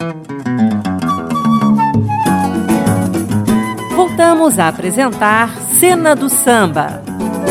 Voltamos a apresentar Cena do Samba.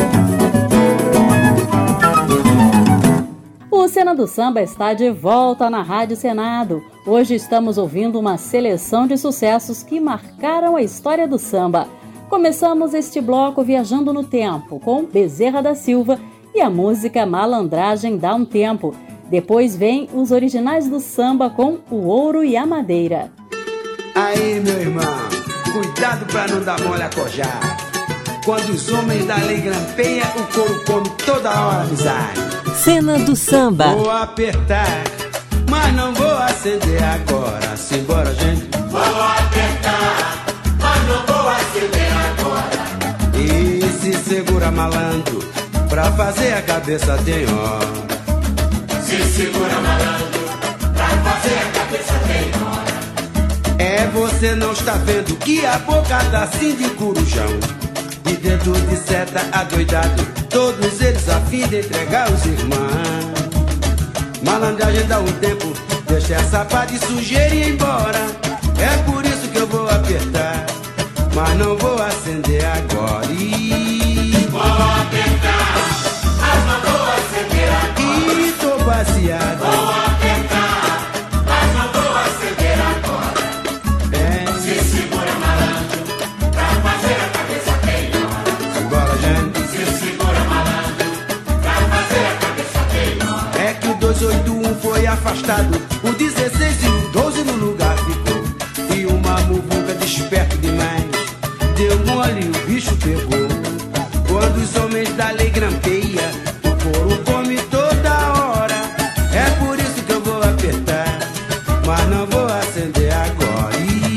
O Cena do Samba está de volta na Rádio Senado. Hoje estamos ouvindo uma seleção de sucessos que marcaram a história do samba. Começamos este bloco viajando no tempo com Bezerra da Silva e a música Malandragem Dá um Tempo. Depois vem os originais do samba com O Ouro e a Madeira. Aí, meu irmão, cuidado pra não dar mole a cojar. Quando os homens da lei grampeiam, o couro come toda hora amizade. Cena do Samba. Vou apertar, mas não vou acender agora. Simbora, gente. Vou apertar, mas não vou acender agora. E se segura, malandro, pra fazer a cabeça tem hora. Se segura, malandro, pra fazer a cabeça tem hora. É, você não está vendo que a boca tá assim de corujão. E dentro de seta adoidado, todos eles a fim de entregar os irmãos. Malandragem dá um tempo, deixa essa pá de sujeira e ir embora. É por isso que eu vou apertar, mas não vou acender agora. Vou apertar, mas não vou acender agora. E tô baseado. Vou apertar, mas não vou acender agora. É. Se segura, malandro, pra fazer a cabeça tem hora. Simbora, gente. Se segura, malandro, pra fazer a cabeça tem hora. É que o 281 foi afastado, o 16 e o 12 no lugar ficou. E uma muvuca desperto demais deu mole e o bicho pegou. Quando os homens da lei grampeia, o couro come toda hora. É por isso que eu vou apertar, mas não vou acender agora.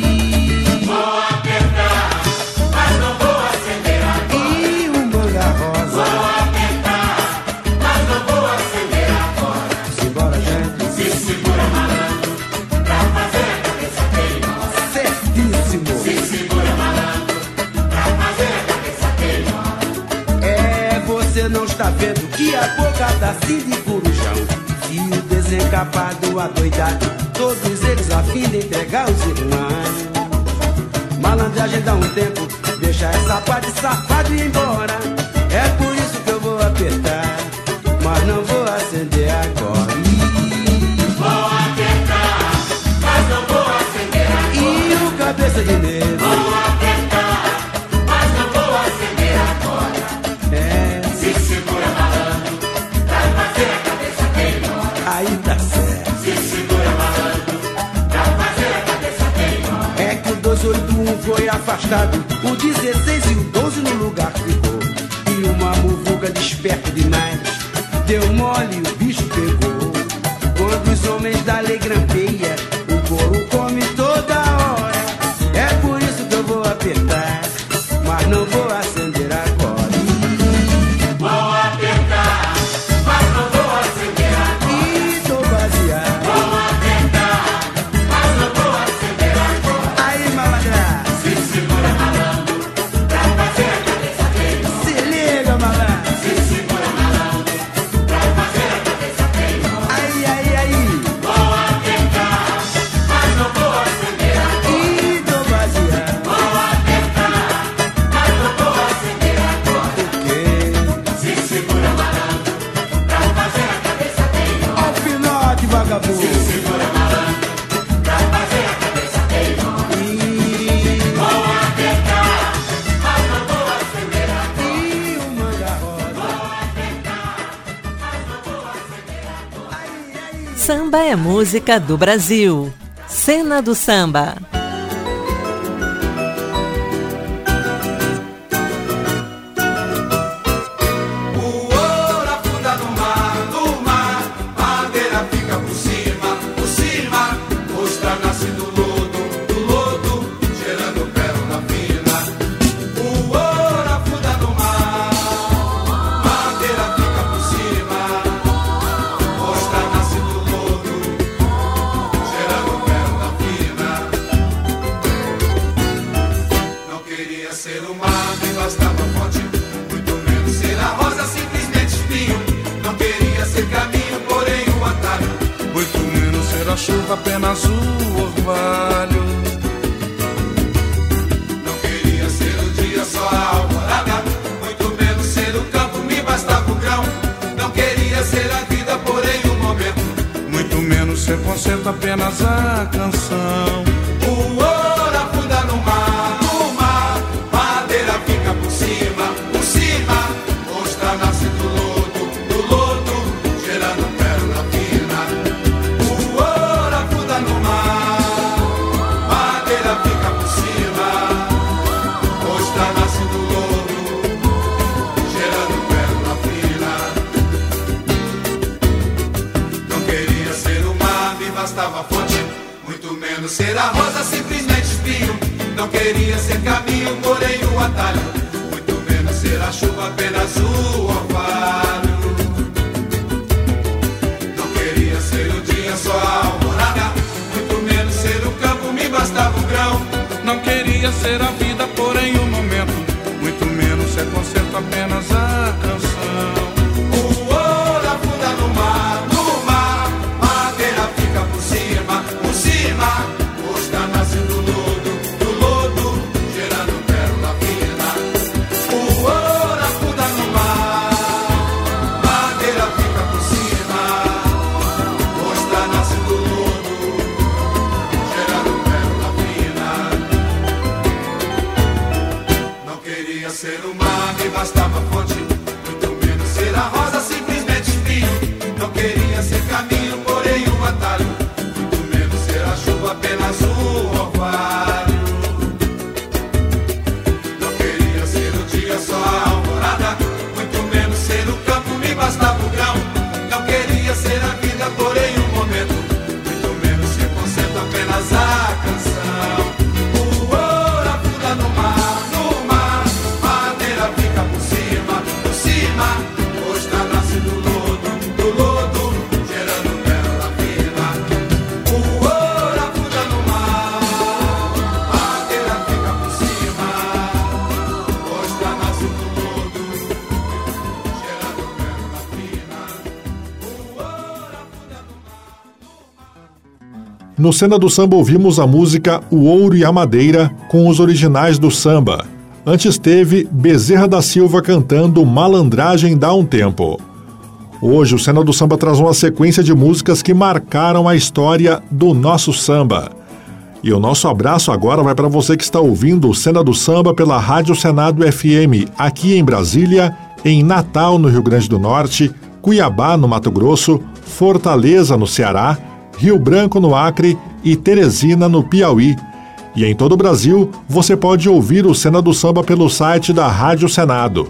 Vou apertar, mas não vou acender agora. E um manga rosa. Vou apertar, mas não vou acender agora. Simbora, gente. Se segura, malandro, pra fazer a cabeça tem hora. Certíssimo. Se segura, malandro, pra fazer a cabeça tem hora. É, você não está vendo que a boca tá assim de corujão. E o desencapado adoidado, todos eles a fim de entregar os irmãos. Malandragem dá um tempo, deixa essa pá de safado ir embora. É por isso que eu vou apertar, mas não vou acender agora. Vou apertar, mas não vou acender agora. E o cabeça de negro. Vou apertar, mas não vou acender agora. É, Se segura, malandro, pra fazer a cabeça tem hora. aí tá certo. Se segura, malandro, pra fazer a cabeça tem hora. É que o 281 foi afastado, o 16 e o 12 no lugar ficou. E uma muvuca desperto demais deu mole e o bicho pegou. Quando os homens da lei grampeia, o couro come toda hora. É por isso que eu vou apertar, mas não vou acender agora. Vou apertar, mas não vou acender agora. E tô baseado. Vou apertar, mas não vou acender agora. Aí, malandra, Se segura, malandro, pra fazer a cabeça tem hora. se liga, malandra. Se segura, malandro, pra fazer a cabeça tem hora. Aí, aí, aí. Vou apertar, mas não vou acender agora. E tô baseado. Vou apertar, mas não vou acender agora. Porque Se segura, malandro, pra fazer a cabeça tem hora. alfinote, vagabundo. Se segura, malandro, pra fazer a cabeça tem hora. Vou apertar, mas não vou acender agora. E o manga rosa. Vou apertar, mas não vou acender agora. Samba é música do Brasil. Cena do Samba. O ouro afunda no mar, madeira fica por cima, ostra nasce do lodo, gerando pérola fina. O ouro afunda no mar, madeira fica por cima, ostra nasce do lodo, gerando pérola fina. Não queria ser o mar, nem bastava fonte, muito menos ser a rosa, simplesmente espinho. Não queria ser caminho, porém o atalho, muito menos ser a chuva, apenas o orvalho. Não queria ser o dia só a alvorada, muito menos ser o campo, me bastava o grão. Não queria ser a vida, porém um momento, muito menos ser concerto, apenas a canção. o ouro afunda no mar, madeira fica por cima, ostra nasce do lodo, gerando pérola fina. O ouro afunda no mar, madeira fica por cima, ostra nasce do lodo, gerando pérola fina. Não queria ser o mar, me bastava a fonte, muito menos ser a rosa, simplesmente espinho. Não queria ser caminho, porém o atalho, muito menos ser a chuva, apenas o orvalho. Não queria ser o dia só a alvorada, muito menos ser o campo, me bastava o grão. Não queria ser a vida, porém um momento, muito menos ser concerto, apenas a canção. O ouro afunda no mar, madeira fica por cima, ostra nasce do lodo, gerando pérola fina. O ouro afunda no mar, madeira fica por cima, ostra nasce do lodo, gerando pérola fina. Não queria ser o mar, me bastava a fonte, muito menos ser a rosa, simplesmente espinho. Não queria ser caminho, porém um atalho, muito menos ser a chuva, apenas o orvalho. Não queria ser o dia só a alvorada, muito menos ser o campo, me bastava o grão. Não queria ser a vida, porém um momento, muito menos ser concerto, apenas a canção. O ouro afunda no mar, madeira fica por cima, ostra nasce do lodo, gerando pérola fina. O ouro afunda no mar, madeira fica por cima, ostra nasce do lodo, gerando pérola fina. O ouro afunda no mar. No Cena do Samba ouvimos a música O Ouro e a Madeira com os originais do samba. Antes teve Bezerra da Silva cantando Malandragem Dá um Tempo. Hoje o Cena do Samba traz uma sequência de músicas que marcaram a história do nosso samba. E o nosso abraço agora vai para você que está ouvindo o Cena do Samba pela Rádio Senado FM, aqui em Brasília, em Natal, no Rio Grande do Norte, Cuiabá, no Mato Grosso, Fortaleza, no Ceará, Rio Branco, no Acre e Teresina, no Piauí. E em todo o Brasil, você pode ouvir o Cena do Samba pelo site da Rádio Senado,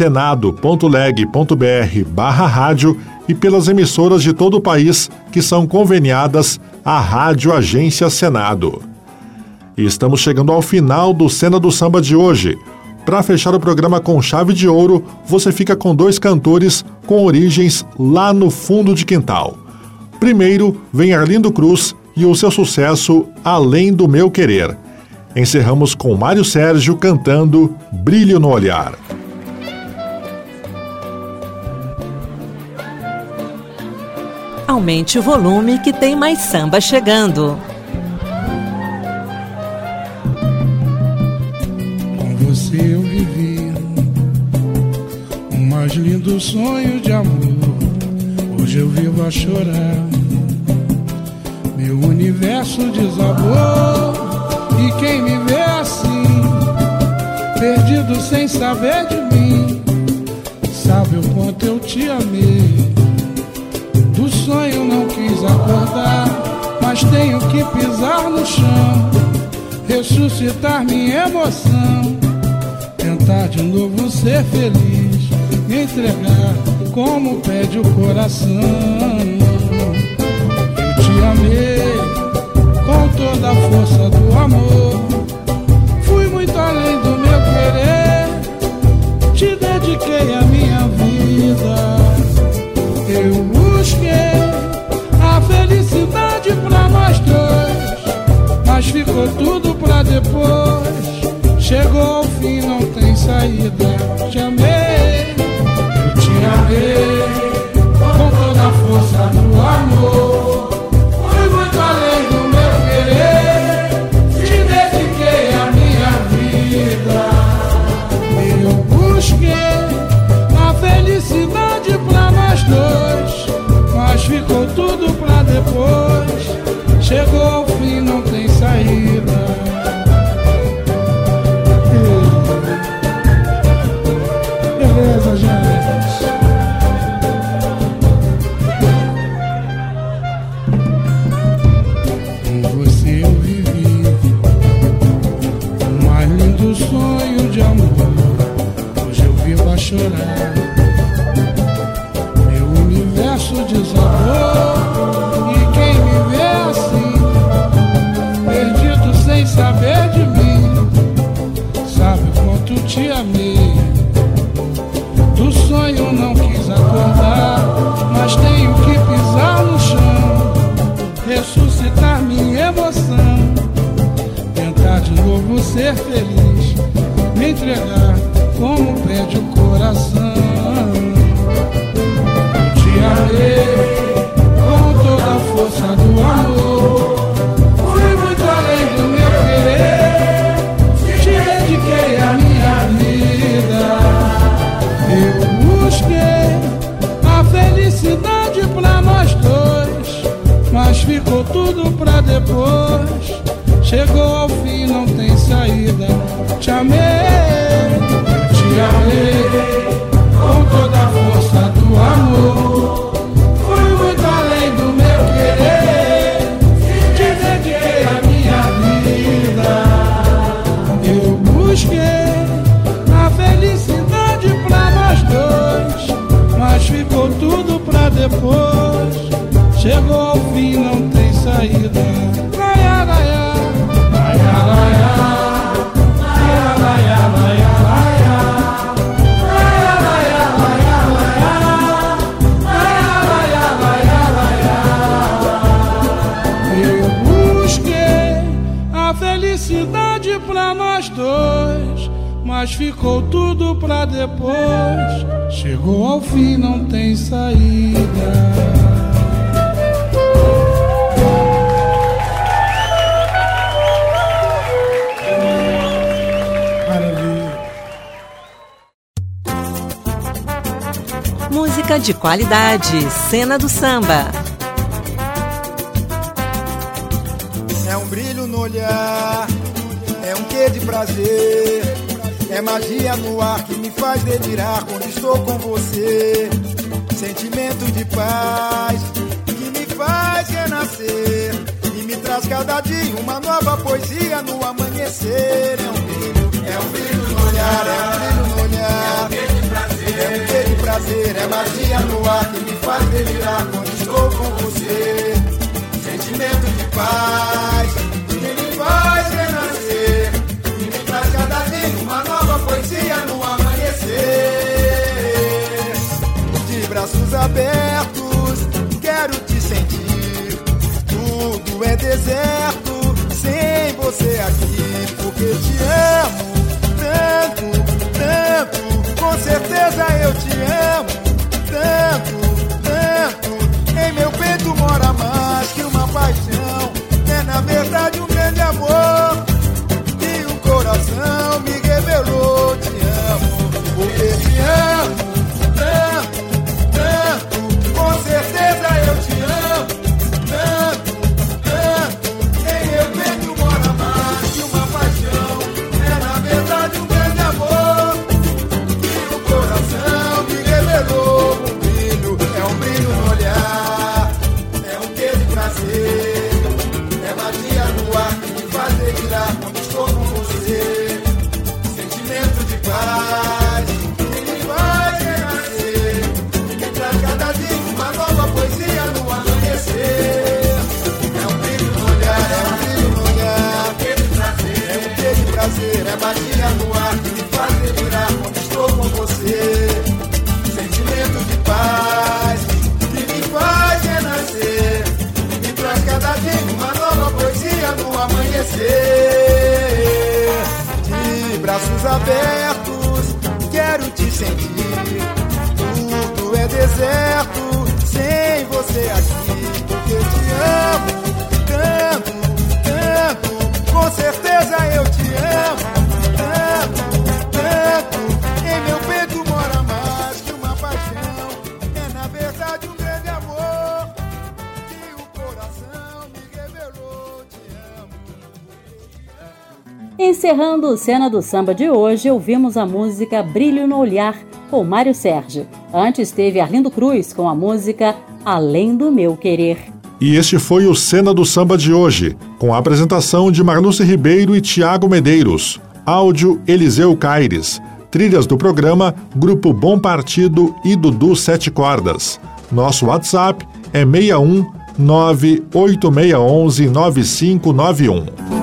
senado.leg.br/rádio, e pelas emissoras de todo o país que são conveniadas à Rádio Agência Senado. E estamos chegando ao final do Cena do Samba de hoje. Para fechar o programa com chave de ouro, você fica com dois cantores com origens lá no fundo de quintal. Primeiro vem Arlindo Cruz e o seu sucesso Além do Meu Querer. Encerramos com Mário Sérgio cantando Brilho no Olhar. Aumente o volume que tem mais samba chegando. Com você eu vivi o mais lindo sonho de amor. Hoje eu vivo a chorar, meu universo desabou. E quem me vê assim, perdido sem saber de mim, sabe o quanto eu te amei. Do sonho não quis acordar, mas tenho que pisar no chão, ressuscitar minha emoção, tentar de novo ser feliz, me entregar como pede o coração. Eu te amei com toda a força do amor, fui muito além do meu querer, te dediquei a minha vida. Eu busquei a felicidade pra nós dois, mas ficou tudo pra depois. Chegou ao fim, não tem saída. Te amei, eu te amei com toda a força do amor, fui muito além do meu querer, ao fim, não tem saída. Beleza, gente. Com você eu vivi o mais lindo sonho de amor. Hoje eu vivo a chorar, meu universo desabou. E quem me vê assim, perdido sem saber de mim, sabe o quanto te amei. Do sonho não quis acordar, mas tenho que pisar no chão, ressuscitar minha emoção, tentar de novo ser feliz, me entregar como pede o coração. Eu te amei com toda a força do amor, fui muito além do meu querer, te dediquei a minha vida. Eu busquei a felicidade pra nós dois, mas ficou tudo pra depois. Chegou ao fim, não tem saída. Te amei, te amei com toda a força do amor. Fui muito além do meu querer, te dediquei a minha vida. Eu busquei a felicidade pra nós dois, mas ficou tudo pra depois. Chegou ao fim, não tem saída. Laia, laia, laia, laia, laia, laia, laia, laia, laia, laia, laia, laia, laia. Eu busquei a felicidade pra nós dois, mas ficou tudo pra depois. Chegou ao fim, não tem saída. Música de qualidade, Cena do Samba. É um brilho no olhar, é um quê de prazer, é magia no ar que me faz delirar quando estou com você. Sentimento de paz que me faz renascer e me traz cada dia uma nova poesia no amanhecer. É um brilho no olhar, é um brilho no olhar, é um quê de prazer, é magia no ar que me faz delirar quando estou com você. Sentimento de paz que me faz renascer e me traz cada dia uma nova poesia no amanhecer. De braços abertos quero te sentir, tudo é deserto sem você aqui, porque te amo tanto, tanto, com certeza eu te amo tanto, tanto. Em meu peito mora mais que uma paixão, é na verdade um grande amor que o coração me revelou. Te amo, porque te amo tanto, tanto, com certeza eu te amo tanto, tanto. Em meu peito mora mais que uma paixão, é na verdade um grande amor que o coração me revelou. Um brilho no olhar, é um quê de prazer, é magia no ar que me faz delirar quando estou com você. Sentimento de paz que me faz renascer e me traz cada dia uma nova poesia no amanhecer. É um brilho no olhar, é um brilho no olhar, é um quê de prazer, é um quê de prazer, é magia no ar que me faz delirar quando estou com você. Sentimento de paz que me faz renascer e me traz cada dia uma nova poesia no amanhecer. De braços abertos quero te sentir, tudo é deserto sem você aqui, porque te amo tanto, tanto, com certeza eu te amo tanto, tanto. Em meu peito mora mais que uma paixão, é na verdade um grande amor que o coração me revelou. Encerrando o Cena do Samba de hoje, ouvimos a música Brilho no Olhar, com Mário Sérgio. Antes teve Arlindo Cruz com a música Além do Meu Querer. E este foi o Cena do Samba de hoje, com a apresentação de Marluce Ribeiro e Tiago Medeiros. Áudio Eliseu Caires. Trilhas do programa Grupo Bom Partido e Dudu Sete Cordas. Nosso WhatsApp é 61 98611 9591.